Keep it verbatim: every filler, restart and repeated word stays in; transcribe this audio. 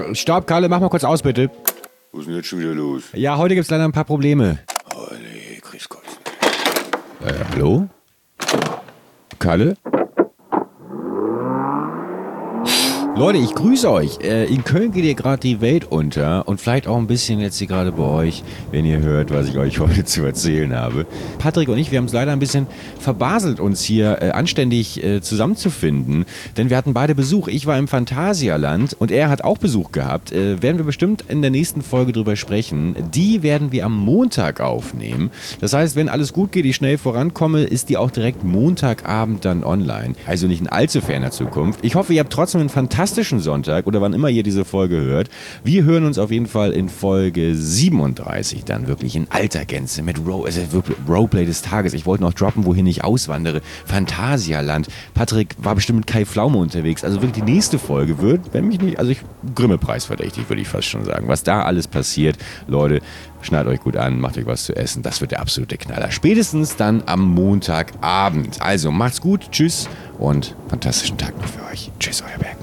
Stopp, Kalle, mach mal kurz aus, bitte. Was ist denn jetzt schon wieder los? Ja, heute gibt's leider ein paar Probleme. Oh nee, Chris Gott. Äh, hallo? Kalle? Leute, ich grüße euch. Äh, in Köln geht hier gerade die Welt unter und vielleicht auch ein bisschen jetzt hier gerade bei euch, wenn ihr hört, was ich euch heute zu erzählen habe. Patrick und ich, wir haben es leider ein bisschen verbaselt, uns hier äh, anständig äh, zusammenzufinden, denn wir hatten beide Besuch. Ich war im Phantasialand und er hat auch Besuch gehabt. Äh, werden wir bestimmt in der nächsten Folge drüber sprechen. Die werden wir am Montag aufnehmen. Das heißt, wenn alles gut geht, ich schnell vorankomme, ist die auch direkt Montagabend dann online. Also nicht in allzu ferner Zukunft. Ich hoffe, ihr habt trotzdem einen fantastischen Sonntag oder wann immer ihr diese Folge hört. Wir hören uns auf jeden Fall in Folge siebenunddreißig dann wirklich in alter Gänze mit Ro- also Roleplay des Tages. Ich wollte noch droppen, wohin ich auswandere. Phantasialand. Patrick war bestimmt mit Kai Pflaume unterwegs. Also wirklich die nächste Folge wird, wenn mich nicht, also ich, Grimme-Preis verdächtig, würde ich fast schon sagen. Was da alles passiert, Leute, schnallt euch gut an, macht euch was zu essen. Das wird der absolute Knaller. Spätestens dann am Montagabend. Also macht's gut, tschüss und fantastischen Tag noch für euch. Tschüss, euer Berg.